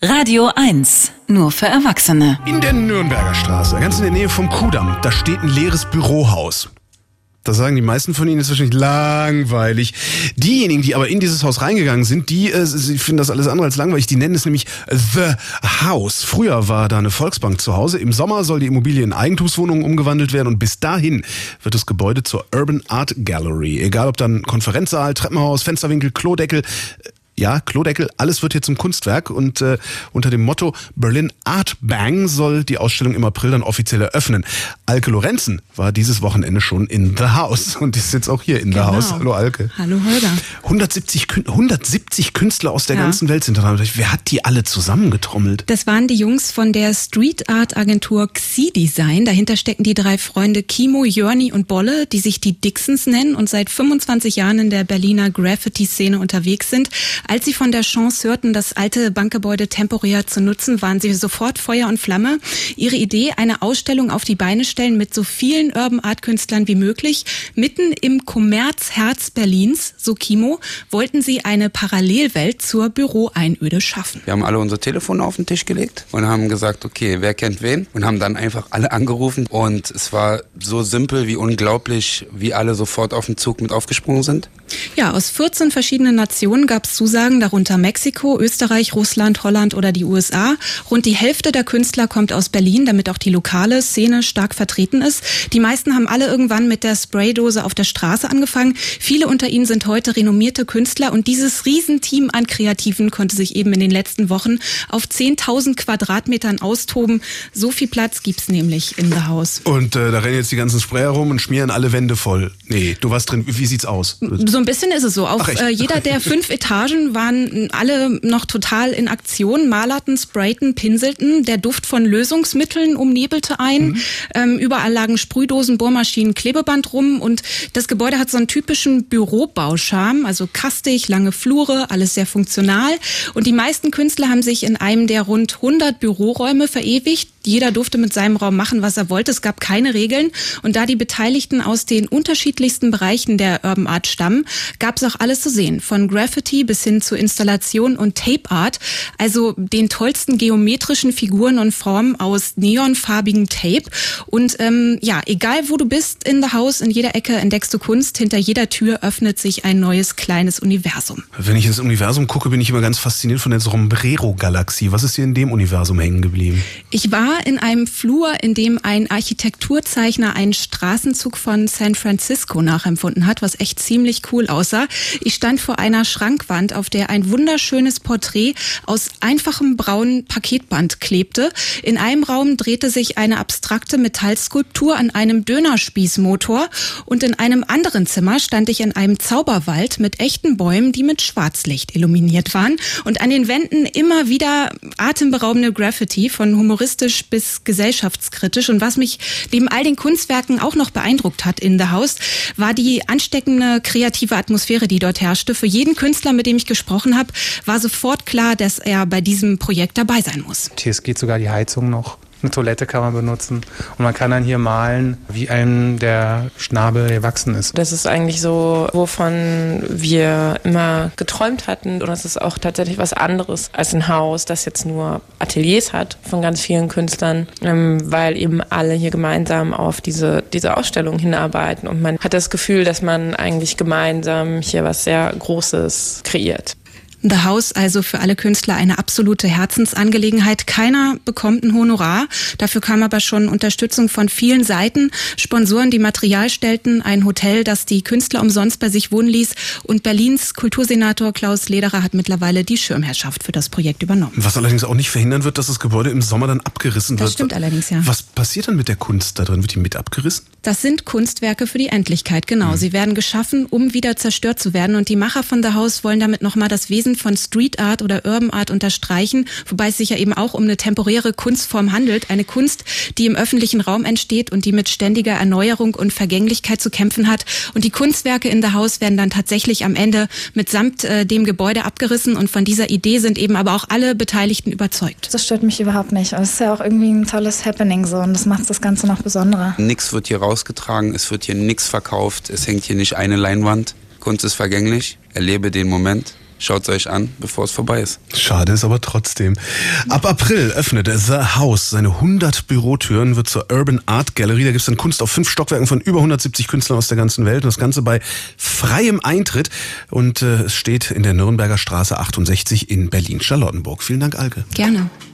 Radio 1, nur für Erwachsene. In der Nürnberger Straße, ganz in der Nähe vom Kudamm, da steht ein leeres Bürohaus. Das sagen die meisten von Ihnen, ist wahrscheinlich langweilig. Diejenigen, die aber in dieses Haus reingegangen sind, sie finden das alles andere als langweilig. Die nennen es nämlich The House. Früher war da eine Volksbank zu Hause. Im Sommer soll die Immobilie in Eigentumswohnungen umgewandelt werden und bis dahin wird das Gebäude zur Urban Art Gallery. Egal ob dann Konferenzsaal, Treppenhaus, Fensterwinkel, Klodeckel. Ja, Klodeckel, alles wird hier zum Kunstwerk und unter dem Motto Berlin Art Bang soll die Ausstellung im April dann offiziell eröffnen. Alke Lorenzen war dieses Wochenende schon in The House und ist jetzt auch hier in The House. Hallo Alke. Hallo Holger. 170 Künstler aus der ganzen Welt sind da. Wer hat die alle zusammengetrommelt? Das waren die Jungs von der Street Art Agentur Xi Design. Dahinter stecken die 3 Freunde Kimo, Jörni und Bolle, die sich die Dixons nennen und seit 25 Jahren in der Berliner Graffiti-Szene unterwegs sind. Als sie von der Chance hörten, das alte Bankgebäude temporär zu nutzen, waren sie sofort Feuer und Flamme. Ihre Idee, eine Ausstellung auf die Beine stellen mit so vielen Urban Art Künstlern wie möglich. Mitten im Kommerzherz Berlins, so Kimo, wollten sie eine Parallelwelt zur Büroeinöde schaffen. Wir haben alle unsere Telefone auf den Tisch gelegt und haben gesagt, okay, wer kennt wen? Und haben dann einfach alle angerufen. Und es war so simpel wie unglaublich, wie alle sofort auf den Zug mit aufgesprungen sind. Ja, aus 14 verschiedenen Nationen gab es Zusagen, darunter Mexiko, Österreich, Russland, Holland oder die USA. Rund die Hälfte der Künstler kommt aus Berlin, damit auch die lokale Szene stark vertreten ist. Die meisten haben alle irgendwann mit der Spraydose auf der Straße angefangen. Viele unter ihnen sind heute renommierte Künstler und dieses Riesenteam an Kreativen konnte sich eben in den letzten Wochen auf 10.000 Quadratmetern austoben. So viel Platz gibt's nämlich in The House. Und da rennen jetzt die ganzen Sprayer rum und schmieren alle Wände voll. Nee, du warst drin. Wie sieht's aus? So ein bisschen ist es so. Auf jeder der 5 Etagen waren alle noch total in Aktion, malerten, sprayten, pinselten. Der Duft von Lösungsmitteln umnebelte ein. Überall lagen Sprühdosen, Bohrmaschinen, Klebeband rum und das Gebäude hat so einen typischen Bürobauscharme, also kastig, lange Flure, alles sehr funktional. Und die meisten Künstler haben sich in einem der rund 100 Büroräume verewigt. Jeder durfte mit seinem Raum machen, was er wollte. Es gab keine Regeln. Und da die Beteiligten aus den unterschiedlichsten Bereichen der Urban Art stammen, gab es auch alles zu sehen. Von Graffiti bis hin zu Installation und Tape Art. Also den tollsten geometrischen Figuren und Formen aus neonfarbigem Tape. Und egal wo du bist in The House, in jeder Ecke entdeckst du Kunst. Hinter jeder Tür öffnet sich ein neues kleines Universum. Wenn ich ins Universum gucke, bin ich immer ganz fasziniert von der Sombrero-Galaxie. Was ist dir in dem Universum hängen geblieben? Ich war in einem Flur, in dem ein Architekturzeichner einen Straßenzug von San Francisco nachempfunden hat, was echt ziemlich cool aussah. Ich stand vor einer Schrankwand, auf der ein wunderschönes Porträt aus einfachem braunen Paketband klebte. In einem Raum drehte sich eine abstrakte Metallskulptur an einem Dönerspießmotor und in einem anderen Zimmer stand ich in einem Zauberwald mit echten Bäumen, die mit Schwarzlicht illuminiert waren. Und an den Wänden immer wieder atemberaubende Graffiti, von humoristisch bis gesellschaftskritisch. Und was mich neben all den Kunstwerken auch noch beeindruckt hat in The House, war die ansteckende kreative Atmosphäre, die dort herrschte. Für jeden Künstler, mit dem ich gesprochen habe, war sofort klar, dass er bei diesem Projekt dabei sein muss. Hier geht sogar die Heizung noch. Eine Toilette kann man benutzen und man kann dann hier malen, wie einem der Schnabel gewachsen ist. Das ist eigentlich so, wovon wir immer geträumt hatten und es ist auch tatsächlich was anderes als ein Haus, das jetzt nur Ateliers hat von ganz vielen Künstlern, weil eben alle hier gemeinsam auf diese Ausstellung hinarbeiten und man hat das Gefühl, dass man eigentlich gemeinsam hier was sehr Großes kreiert. The House also für alle Künstler eine absolute Herzensangelegenheit. Keiner bekommt ein Honorar. Dafür kam aber schon Unterstützung von vielen Seiten. Sponsoren, die Material stellten, ein Hotel, das die Künstler umsonst bei sich wohnen ließ. Und Berlins Kultursenator Klaus Lederer hat mittlerweile die Schirmherrschaft für das Projekt übernommen. Was allerdings auch nicht verhindern wird, dass das Gebäude im Sommer dann abgerissen wird. Das stimmt allerdings, ja. Was passiert dann mit der Kunst da drin? Wird die mit abgerissen? Das sind Kunstwerke für die Endlichkeit, genau. Sie werden geschaffen, um wieder zerstört zu werden. Und die Macher von The House wollen damit nochmal das Wesen von Street Art oder Urban Art unterstreichen, wobei es sich ja eben auch um eine temporäre Kunstform handelt. Eine Kunst, die im öffentlichen Raum entsteht und die mit ständiger Erneuerung und Vergänglichkeit zu kämpfen hat. Und die Kunstwerke in The House werden dann tatsächlich am Ende mitsamt dem Gebäude abgerissen. Und von dieser Idee sind eben aber auch alle Beteiligten überzeugt. Das stört mich überhaupt nicht. Es ist ja auch irgendwie ein tolles Happening so und das macht das Ganze noch besonderer. Nichts wird hier rausgetragen, es wird hier nichts verkauft, es hängt hier nicht eine Leinwand. Kunst ist vergänglich, erlebe den Moment. Schaut es euch an, bevor es vorbei ist. Schade ist aber trotzdem. Ab April öffnet The House seine 100 Bürotüren, wird zur Urban Art Gallery. Da gibt es dann Kunst auf 5 Stockwerken von über 170 Künstlern aus der ganzen Welt. Und das Ganze bei freiem Eintritt. Und es steht in der Nürnberger Straße 68 in Berlin-Charlottenburg. Vielen Dank, Alke. Gerne.